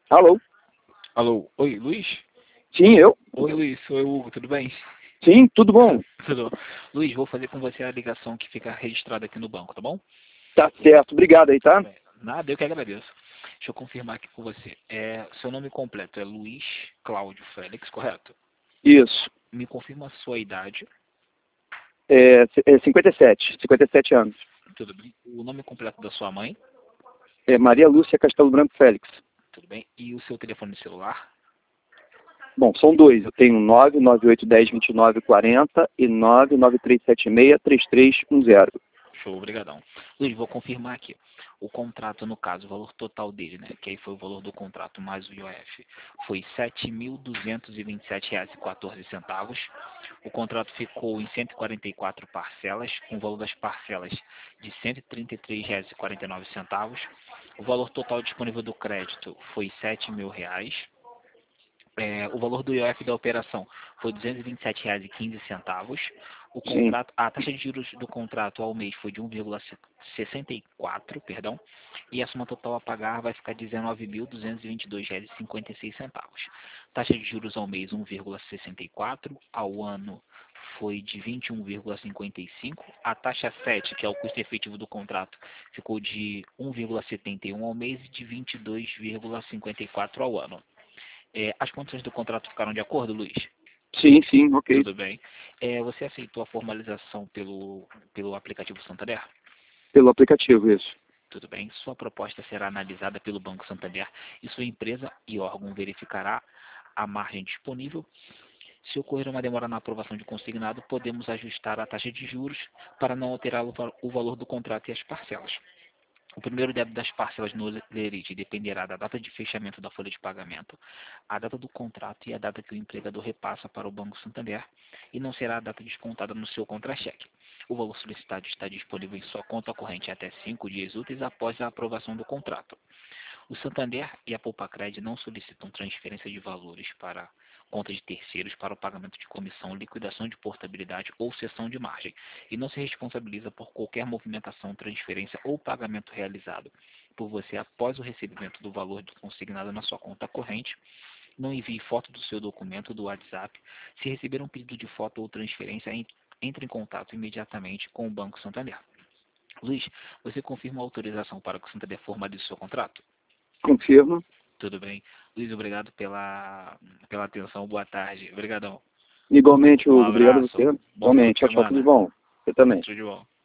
Alô? Alô, oi, Luiz? Sim, eu? Oi, Luiz, sou eu, Hugo, tudo bem? Sim, tudo bom? Tudo. Luiz, vou fazer com você a ligação que fica registrada aqui no banco, tá bom? Tá certo, obrigado aí, Tudo tá? bem. Nada, eu que agradeço. Deixa eu confirmar aqui com você. Seu nome completo é Luiz Cláudio Félix, correto? Isso. Me confirma a sua idade, 57 anos. tudo bem? O nome completo da sua mãe, É Maria Lúcia Castelo Branco Félix. tudo bem? E o seu telefone celular? Bom, são dois. Eu tenho 998102940 e 993763310. Show, obrigadão. Luiz, vou confirmar aqui. O contrato, no caso, o valor total dele, né? Que aí foi o valor do contrato mais o IOF, foi R$ 7.227,14. O contrato ficou em 144 parcelas, com o valor das parcelas de R$ 133,49. O valor total disponível do crédito foi R$ 7.000. O valor do IOF da operação foi R$ 227,15. O Sim, contrato, a taxa de juros do contrato ao mês foi de 1,64, perdão, e a soma total a pagar vai ficar R$ 19.222,56. Taxa de juros ao mês 1,64, ao ano foi de 21,55. A taxa 7, que é o custo efetivo do contrato, ficou de 1,71 ao mês e de 22,54 ao ano. As condições do contrato ficaram de acordo, Luiz? sim, ok. Tudo bem. Você aceitou a formalização pelo aplicativo Santander? Pelo aplicativo, isso. Tudo bem. Sua proposta será analisada pelo Banco Santander e sua empresa e órgão verificará a margem disponível. Se ocorrer uma demora na aprovação de consignado, podemos ajustar a taxa de juros para não alterar o valor do contrato e as parcelas. O primeiro débito das parcelas no lerite dependerá da data de fechamento da folha de pagamento, a data do contrato e a data que o empregador repassa para o Banco Santander, e não será a data descontada no seu contra-cheque. O valor solicitado está disponível em sua conta corrente até 5 dias úteis após a aprovação do contrato. O Santander e a Poupacred não solicitam transferência de valores para contas de terceiros para o pagamento de comissão, liquidação de portabilidade ou cessão de margem, e não se responsabiliza por qualquer movimentação, transferência ou pagamento realizado por você após o recebimento do valor consignado na sua conta corrente. Não envie foto do seu documento do WhatsApp. Se receber um pedido de foto ou transferência, entre em contato imediatamente com o Banco Santander. Luiz, você confirma a autorização para que o Santander formalize o seu contrato? Confirmo. Tudo bem. Luiz, obrigado pela atenção. Boa tarde. Obrigadão. Igualmente, Um Hugo. Obrigado a abraço. você. Bom final Igualmente. de Tchau, tudo semana. bom? Você também. Tudo de bom.